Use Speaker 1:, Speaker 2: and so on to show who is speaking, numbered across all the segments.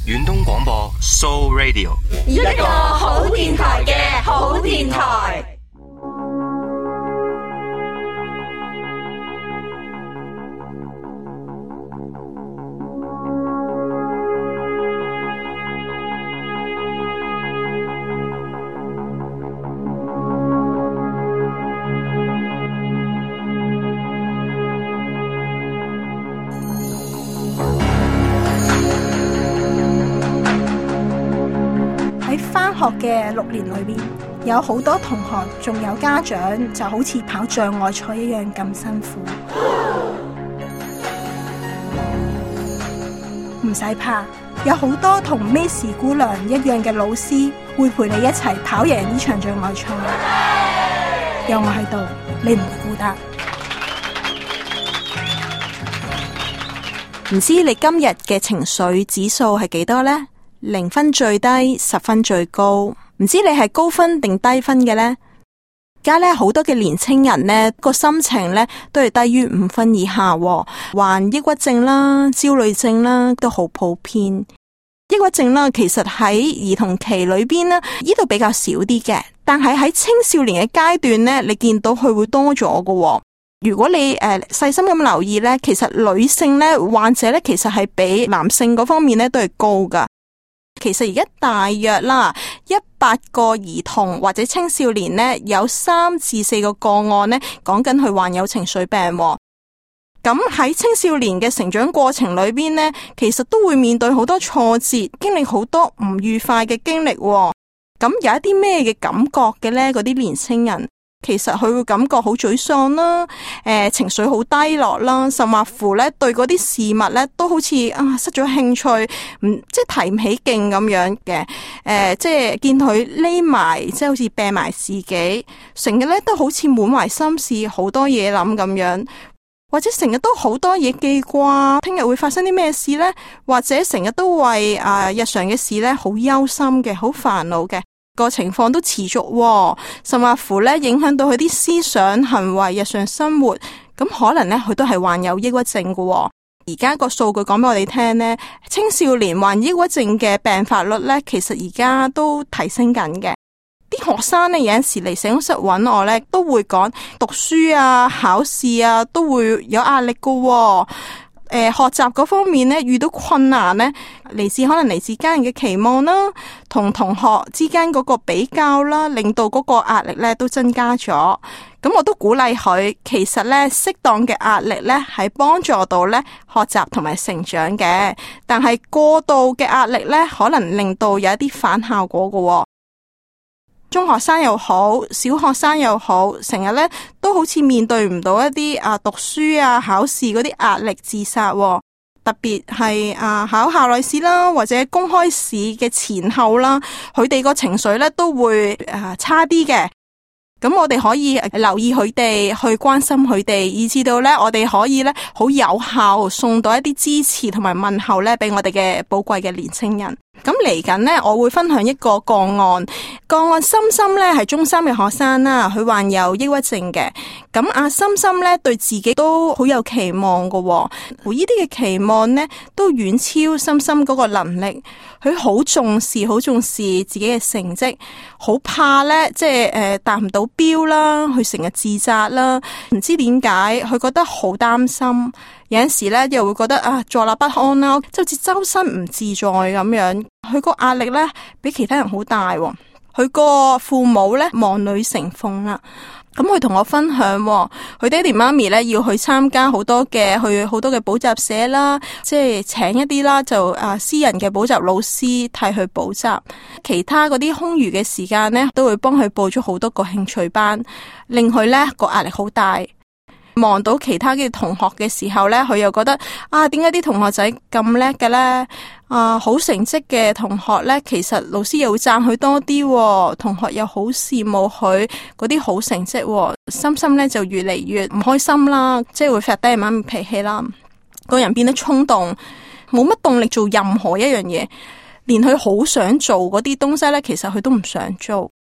Speaker 1: 遠東廣播 Soul Radio，
Speaker 2: 一個好電台嘅好電台。
Speaker 3: 學嘅6年裏邊，有好多同學仲有家長就好似跑障礙賽一樣咁辛苦。唔使怕，有好多同 Miss 姑娘一樣嘅老師會陪你一齊跑贏呢場障礙賽。有我喺度，你唔會孤單。
Speaker 4: 唔知你今日嘅情緒指數係幾多呢？0分最低，10分最高，唔知你係高分定低分嘅呢？而家呢好多嘅年青人呢個心情呢都係低於5分以下，患抑鬱症啦、焦慮症啦都好普遍。抑鬱症啦，其實喺兒童期裏邊呢，呢度比較少啲嘅，但係喺青少年嘅階段呢，你見到佢會多咗嘅。如果你細心咁留意呢，其實女性呢患者呢，其實係比男性嗰方面呢都係高噶。其實而家大約啦，100個兒童或者青少年呢，有3至4個個案呢，講緊佢患有情緒病。咁喺青少年嘅成長過程裏邊呢，其實都會面對好多挫折，經歷好多唔愉快嘅經歷。咁有一啲咩嘅感覺嘅呢？嗰啲年輕人其實佢會感覺好沮喪啦，情緒好低落啦，甚或乎咧對嗰啲事物咧都好似失咗興趣，即係提唔起勁咁樣嘅，即係見佢匿埋，即係好似病埋自己，成日咧都好似滿懷心事，好多嘢諗咁樣，或者成日都好多嘢記掛，聽日會發生啲咩事呢？或者成日都為日常嘅事咧好憂心嘅，好煩惱嘅。個情況都持續，甚至乎咧影響到佢啲思想、行為、日常生活，咁可能咧佢都係患有抑鬱症嘅。而家個數據講俾我哋聽呢，青少年患抑鬱症嘅病發率咧，其實而家都提升緊嘅。啲學生咧有陣時嚟社工室揾我咧，都會講讀書啊、考試啊都會有壓力嘅。學習嗰方面咧遇到困難咧，可能嚟自家人嘅期望啦，同同學之間嗰個比較啦，令到嗰個壓力咧都增加咗。咁我都鼓勵佢，其實咧適當嘅壓力咧係幫助到咧學習同埋成長嘅，但係過度嘅壓力咧可能令到有一啲反效果嘅。中學生又好，小學生又好，成日咧都好似面對唔到一啲讀書啊、考試嗰啲壓力自殺，特別係考校內試啦，或者公開試嘅前後啦，佢哋個情緒咧都會差啲嘅。咁我哋可以留意佢哋，去關心佢哋，以至到咧我哋可以咧好有效送到一啲支持同埋問候咧俾我哋嘅寶貴嘅年青人。咁嚟緊呢，我會分享一個個案。心心咧係中三嘅學生啦，佢患有抑鬱症嘅。咁心心咧對自己都好有期望嘅，呢啲嘅期望呢都遠超心心嗰個能力。佢好重視自己嘅成績，好怕咧即係達唔到標啦，佢成日自責啦，唔知點解佢覺得好擔心。有陣時咧又會覺得坐立不安啦，就好似周身唔自在咁樣。佢個壓力咧比其他人好大。佢個父母咧望女成鳳啦。咁佢同我分享，佢爹哋媽咪咧要去參加好多嘅補習社啦，即係請一啲啦，就私人嘅補習老師替佢補習。其他嗰啲空餘嘅時間咧，都會幫佢報咗好多個興趣班，令佢咧個壓力好大。望到其他嘅同學嘅時候咧，佢又覺得點解啲同學仔咁叻嘅咧？好成績嘅同學咧，其實老師又會讚佢多啲，同學又好羨慕佢嗰啲好成績，心心咧就越嚟越唔開心啦，即係會發低媽咪脾氣啦，個人變得衝動，冇乜動力做任何一樣嘢，連佢好想做嗰啲東西咧，其實佢都唔想做。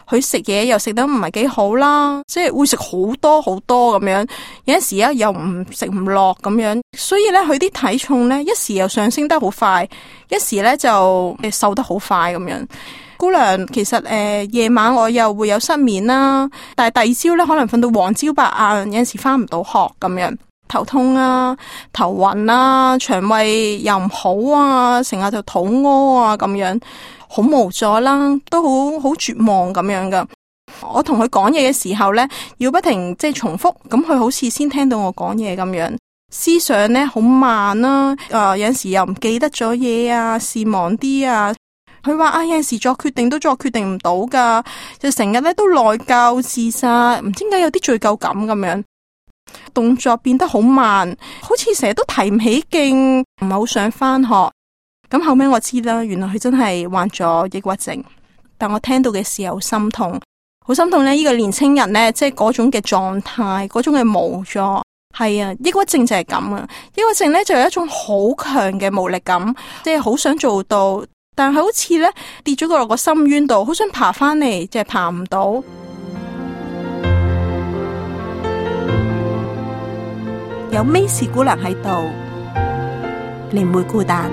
Speaker 4: 佢食嘢又食得唔係幾好啦，即係會食好多好多咁樣，有陣時又唔食唔落咁樣，所以咧佢啲體重咧一時又上升得好快，一時咧就瘦得好快咁樣。姑娘其實夜晚我又會有失眠啦，但係第二朝咧可能瞓到黃朝白晏，有陣時翻唔到學咁樣，頭痛啊、頭暈啊、腸胃又唔好啊，成日就肚屙啊咁樣，好無助啦，都好絕望咁樣噶。我同佢講嘢嘅時候咧，要不停即係重複，咁佢好似先聽到我講嘢咁樣，思想咧好慢啦，有陣時又唔記得咗嘢啊，事忙啲啊。佢話有陣時作決定都作決定唔到噶，就成日咧都內疚自殺，唔知點解有啲罪疚感咁樣，動作變得好慢，好似成日都提唔起勁，唔係好想翻學。咁後尾我知啦，原來佢真係患咗抑鬱症。但我聽到嘅時候心痛，好心痛呢。呢個年青人呢，即係嗰種嘅狀態，嗰種嘅無助。係啊，抑鬱症就係咁啊。抑鬱症呢，就有一種好強嘅無力感，即係好想做到。但係好似咧跌咗落個深淵度，好想爬翻嚟，就係爬唔到。
Speaker 3: 有 Miss 姑娘喺度，你唔會孤單。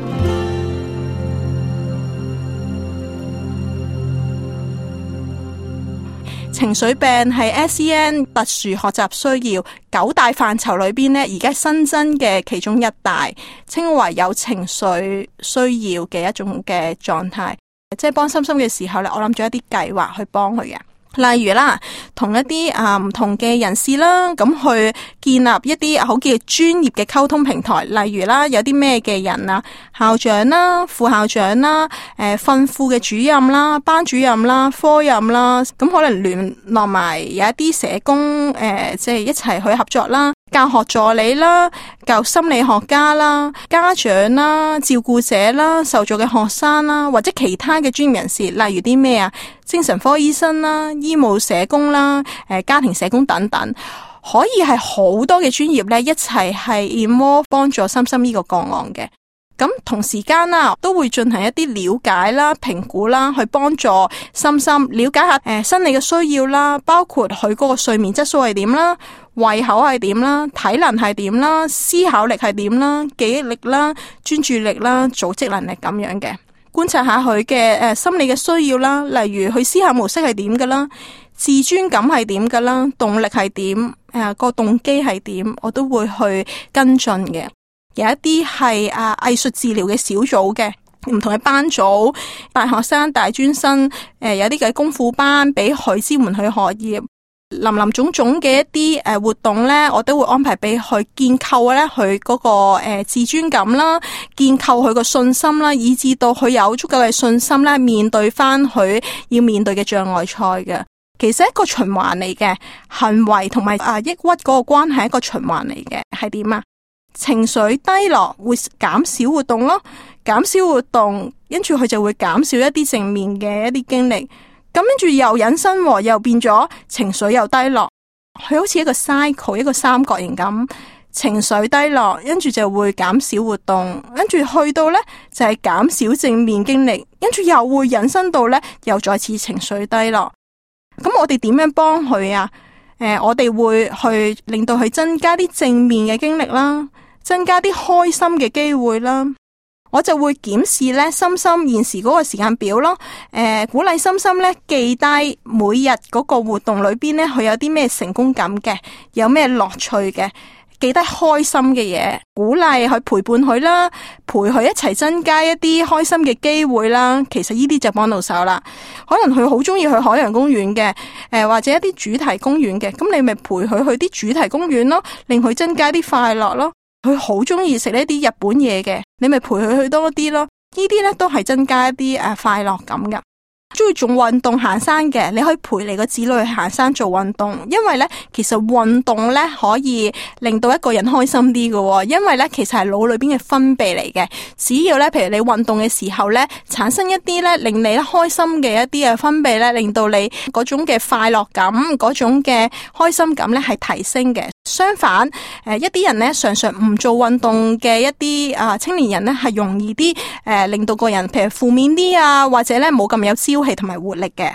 Speaker 4: 情緒病係 SEN 特殊學習需要9大範疇裏邊呢，而家新增嘅其中一大，稱為有情緒需要嘅一種嘅狀態。即係幫心心嘅時候呢，我諗咗一啲計劃去幫佢嘅。例如啦，同一啲唔同嘅人士啦，咁去建立一啲好嘅專業嘅溝通平台。例如啦，有啲咩嘅人啊，校長啦、副校長啦、訓輔嘅主任啦、班主任啦、科任啦，咁可能聯絡埋有一啲社工，即係一齊去合作啦。教學助理啦、教心理學家啦、家長啦、照顧者啦、受助嘅學生啦，或者其他嘅專業人士，例如啲咩啊，精神科醫生啦、醫務社工啦、家庭社工等等，可以係好多嘅專業咧一齊係 involve 幫助心心呢個個案嘅。咁同時間啦，都會進行一啲了解啦、評估啦，去幫助心心了解下生理嘅需要啦，包括佢嗰個睡眠質素係點啦、胃口係點啦、體能係點啦、思考力係點啦、記憶力啦、專注力啦、組織能力咁樣嘅，觀察下佢嘅心理嘅需要啦，例如佢思考模式係點噶啦、自尊感係點噶啦、動力係點、個動機係點，我都會去跟進嘅。有一啲係藝術治療嘅小組嘅，唔同嘅班組，大學生、大專生，有啲嘅功課班俾佢支援佢學業，林種種嘅一啲活動呢，我都會安排俾佢建構咧佢嗰個自尊感啦，建構佢個信心啦，以至到佢有足夠嘅信心咧，面對翻佢要面對嘅障礙賽嘅。其實一個循環嚟嘅，行為同埋抑鬱嗰個關係一個循環嚟嘅，係點啊？情緒低落會減少活動咯，減少活動，跟住佢就會減少一啲正面嘅一啲經歷，咁跟住又引申又變咗情緒又低落，佢好似一個 cycle 一個三角形咁，情緒低落，跟住就會減少活動，跟住去到呢就係減少正面經歷，跟住又會引申到呢又再次情緒低落。咁我哋點樣幫佢啊？我哋會去令到佢增加啲正面嘅經歷啦，增加啲開心嘅機會啦。我就會檢視呢心心現時嗰個時間表咯，鼓勵心心呢記低每日嗰個活動裏邊呢，佢有啲咩成功感嘅，有咩樂趣嘅，記得開心嘅嘢，鼓勵去陪伴佢啦，陪佢一齊增加一啲開心嘅機會啦。其實呢啲就幫到手啦。可能佢好中意去海洋公園嘅，或者一啲主題公園嘅，咁你咪陪佢去啲主題公園咯，令佢增加啲快樂咯。佢好中意食呢啲日本嘢嘅，你咪陪佢去多啲咯。呢啲呢都係增加一啲快樂感噶。中意做運動行山嘅，你可以陪你個子女去行山做運動，因為呢其實運動呢可以令到一個人開心啲嘅，因為呢其實係腦裏邊嘅分泌嚟嘅。只要呢譬如你運動嘅時候呢，產生一啲呢令你開心嘅一啲嘅分泌呢，令到你嗰種嘅快樂感、嗰種嘅開心感呢係提升嘅。相反，一啲人呢常常唔做運動嘅一啲青年人呢係容易啲令到個人譬如負面啲啊，或者呢冇咁有朝氣同埋活力嘅。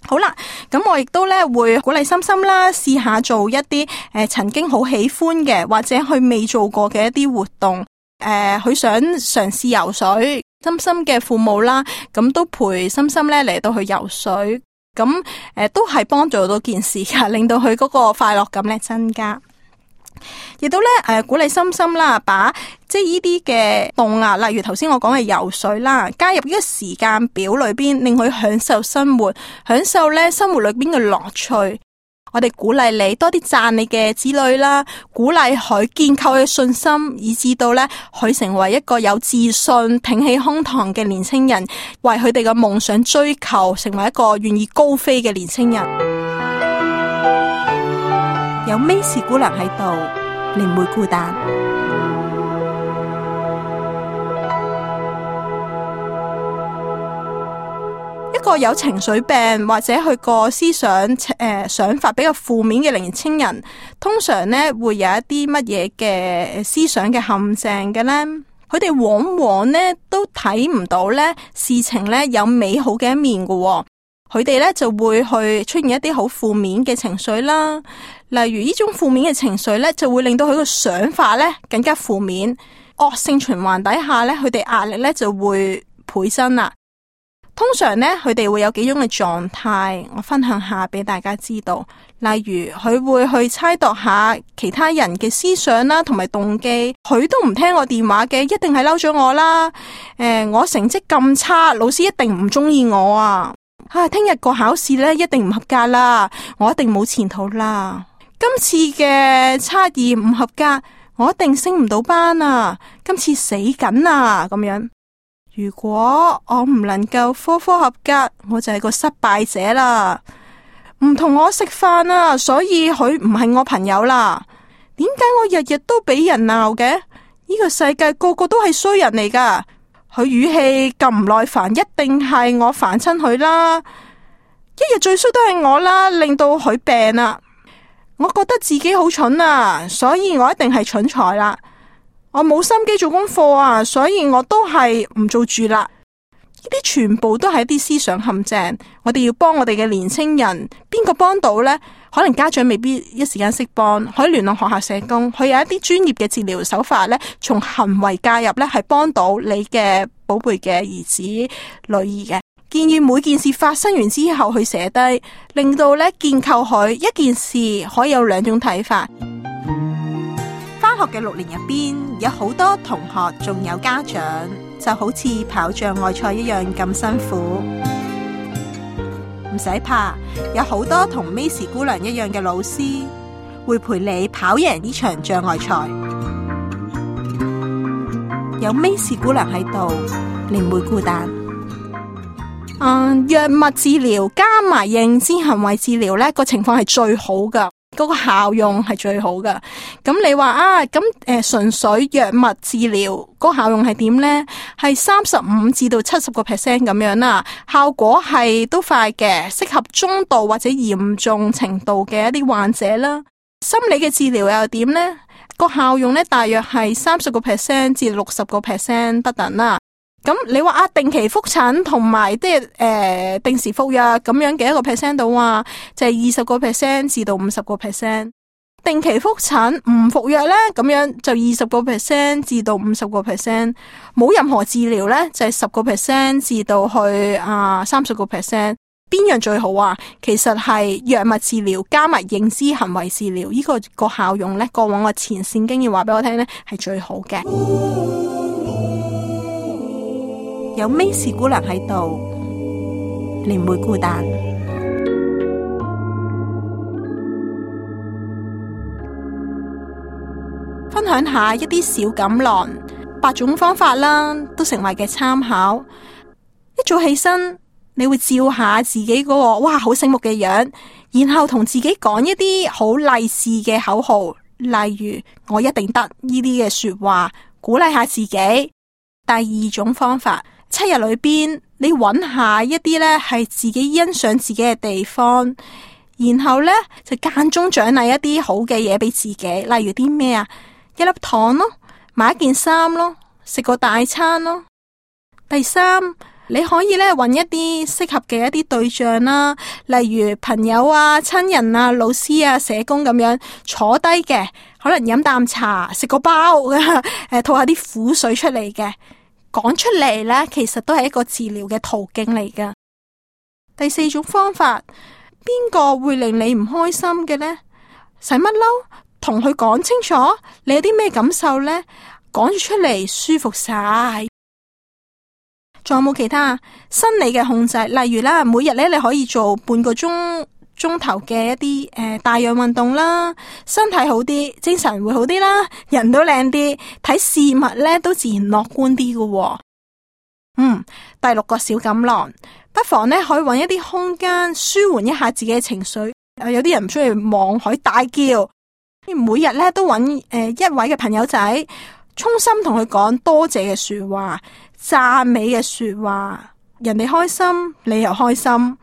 Speaker 4: 好啦，咁我亦都咧會鼓勵心心啦，試下做一啲曾經好喜歡嘅或者佢未做過嘅一啲活動。佢想嘗試游水，心心嘅父母啦，咁都陪心心咧嚟到去游水，咁都係幫助到件事噶，令到佢嗰個快樂感咧增加。亦都咧鼓勵心心啦，把即係呢啲嘅動啊，例如頭先我講嘅游水啦，加入呢個時間表裏邊，令佢享受生活，享受咧生活裏邊嘅樂趣。我哋鼓勵你多啲讚你嘅子女啦，鼓勵佢建構佢嘅信心，以至到咧佢成為一個有自信、挺起胸膛嘅年輕人，為佢哋嘅夢想追求，成為一個願意高飛嘅年輕人。有 Miss 姑娘喺度，你唔會孤單。一個有情緒病或者佢個思想想法比較負面嘅年青人，通常呢會有一啲乜嘢嘅思想嘅陷阱嘅呢？佢哋往往呢都睇唔到呢事情呢有美好嘅一面嘅喎。佢哋呢就會去出現一啲好負面嘅情緒啦，例如呢種負面嘅情緒呢，就會令到佢個想法呢更加負面，惡性循環底下呢，佢哋壓力呢就會倍增啦。通常呢，佢哋會有幾種嘅狀態，我分享下俾大家知道。例如佢會去猜度下其他人嘅思想啦，同埋動機。佢都唔聽我電話嘅，一定係嬲咗我啦。我成績咁差，老師一定唔中意我啊！聽日個考試呢，一定唔合格啦，我一定冇前途啦。今次嘅差異唔合格，我一定升唔到班啊！今次死緊啊！咁樣，如果我唔能夠科科合格，我就係個失敗者啦。唔同我食飯啊，所以佢唔係我朋友啦。點解我日日都俾人鬧嘅？呢個世界個個都係衰人嚟噶。佢語氣咁唔耐煩，一定係我煩親佢啦。一日最衰都係我啦，令到佢病啦。我覺得自己好蠢啊，所以我一定係蠢材啦。我冇心機做功課啊，所以我都係唔做住啦。呢啲全部都係一啲思想陷阱。我哋要幫我哋嘅年青人，邊個幫到呢？可能家長未必一時間識幫，可以聯絡學校社工，佢有一啲專業嘅治療手法呢，從行為介入呢，係幫到你嘅寶貝嘅兒子女兒嘅。建議每件事發生完之後去寫低，令到呢建構佢一件事可以有兩種睇法。返學嘅6年入邊，有好多同學仲有家長，就好似跑障礙賽一樣咁辛苦。唔使怕，有好多同 Miss 姑娘一樣嘅老師會陪你跑贏呢場障礙賽。有 Miss 姑娘喺度，你唔會孤單。藥物治療加埋認知行為治療呢個情況係最好噶，嗰個效用係最好噶。咁你話純粹藥物治療個效用係點呢？係35%至到70% 咁樣啦，效果係都快嘅，適合中度或者嚴重程度嘅一啲患者啦。心理嘅治療又點呢？個效用呢，大約係30%至60%不等啦。咁你話定期復診同埋即係定時服藥咁樣嘅一個 percent 度啊，就係20%至到50%。定期復診唔服藥呢，咁樣就20%至到50%。冇任何治療呢，就係10%至到去30%。邊樣最好啊？其實係藥物治療加埋認知行為治療，呢個效用呢，過往嘅前線經驗話俾我聽呢，係最好嘅。有 Miss 姑娘喺度，你唔會孤單。分享下一啲小錦囊，8種方法啦，都成為嘅參考。一早起身，你會照下自己嗰個哇好醒目嘅樣，然後同自己講一啲好勵志嘅口號，例如我一定得呢啲嘅說話，鼓勵下自己。第二種方法，7日裏邊你揾下一啲呢係自己欣賞自己嘅地方，然後呢就間中獎勵一啲好嘅嘢俾自己，例如啲咩啊？1粒糖咯，買一件衫咯，食個大餐咯。第3，
Speaker 3: 你可以咧揾一啲適合嘅一啲對象啦，例如朋友啊、親人啊、老師啊、社工咁樣坐低嘅，可能飲啖茶、食個包，吐下啲苦水出嚟嘅，講出嚟咧，其實都係一個治療嘅途徑嚟噶。第四種方法，邊個會令你唔開心嘅呢？使乜嬲？同佢講清楚，你有啲咩感受呢？講咗出嚟舒服晒。仲有冇其他生理嘅控制？例如啦，每日咧你可以做半個鐘頭嘅一啲帶氧運動啦，身體好啲，精神會好啲啦，人都靚啲，睇事物咧都自然樂觀啲嘅。第六個小錦囊，不妨咧可以揾一啲空間舒緩一下自己嘅情緒。有啲人唔中意望海大叫，每日咧都揾一位嘅朋友仔，衷心同佢講多謝嘅說話。讚美嘅說話，人哋開心，你又開心。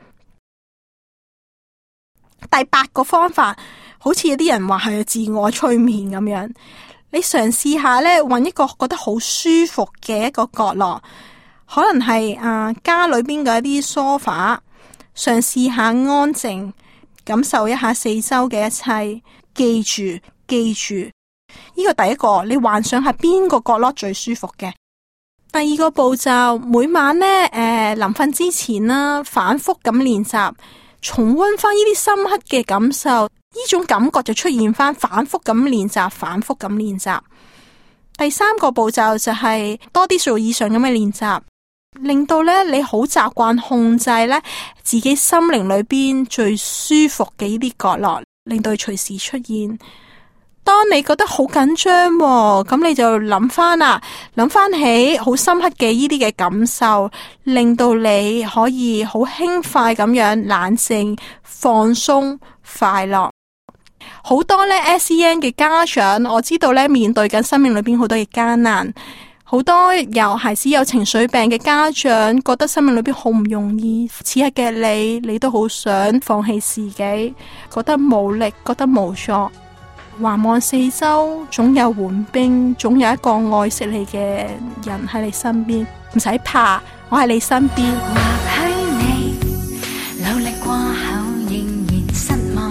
Speaker 3: 第八個方法，好似有啲人話係自我催眠咁樣，你嘗試下呢，揾一個覺得好舒服嘅一個角落，可能係家裏邊嘅一啲梳化，嘗試下安靜，感受一下四周嘅一切。記住，呢個第一個，你幻想下邊個角落最舒服嘅。第二個步驟，每晚呢，臨瞓之前啦，反覆咁練習，重溫翻呢啲深刻嘅感受，呢種感覺就出現翻，反覆咁練習。第三個步驟就係多啲數以上咁嘅練習，令到呢你好習慣控制呢自己心靈裏邊最舒服嘅呢啲角落，令到佢隨時出現。當你覺得好緊張，咁你就諗翻起好深刻嘅呢啲嘅感受，令到你可以好輕快咁樣冷靜、放鬆、快樂。好多呢 SEN 嘅家長，我知道呢面對緊生命裏邊好多嘅艱難，好多有孩子有情緒病嘅家長，覺得生命裏邊好唔容易。此刻嘅你都好想放棄自己，覺得無力，覺得無助。環望四周，總有援兵，總有一個愛惜你嘅人喺你身邊，唔使怕，我喺你身邊。
Speaker 2: 或許你努力過後仍然失望，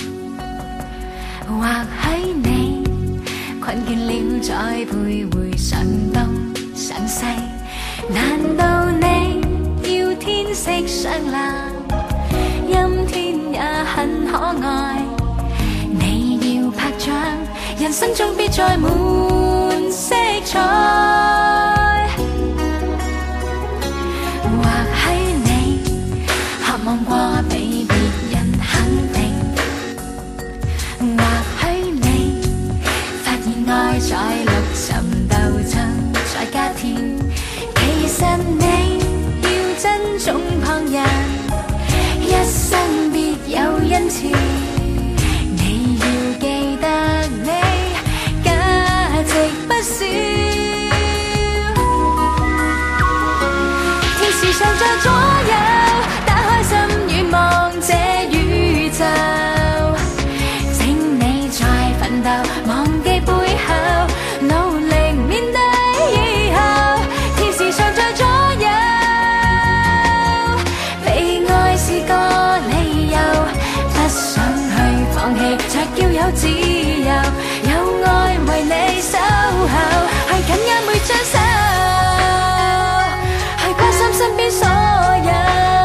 Speaker 2: 或許你困倦了再徘徊上東上西，難道你要天色雙藍，陰天也很可愛？拍掌，人生中別再滿色彩。或許你渴望過被別人肯定，或許你發現愛在綠尋鬥爭再加添。其實你要珍重旁人，一生別有恩賜。記得你價值不少，天使常在左右，打開心願望這宇宙。請你再奮鬥，忘記背後，努力面對以後。天使常在左右，被愛是個理由，不想去放棄，卻要有自由，有愛為你守候，係緊握每張手，係關心身邊所有。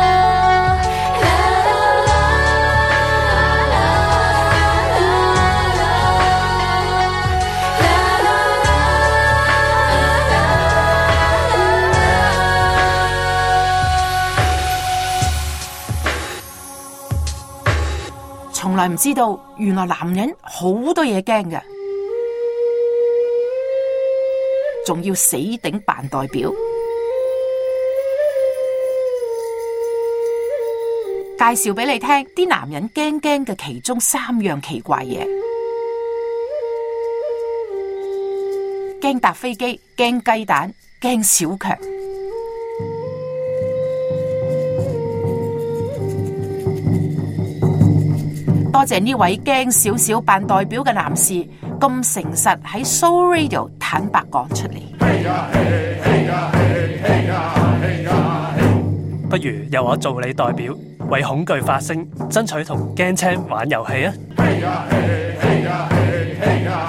Speaker 5: 從來唔知道，原來男人好多嘢驚嘅，仲要死頂扮代表。介紹俾你聽，啲男人驚嘅其中3樣奇怪嘢：驚搭飛機、驚雞蛋、驚小強。多謝呢位驚少少扮代表嘅男士咁誠實喺 Soul Radio 坦白講出嚟。
Speaker 6: 不如由我做你代表，為恐懼發聲，爭取同驚青玩遊戲啊！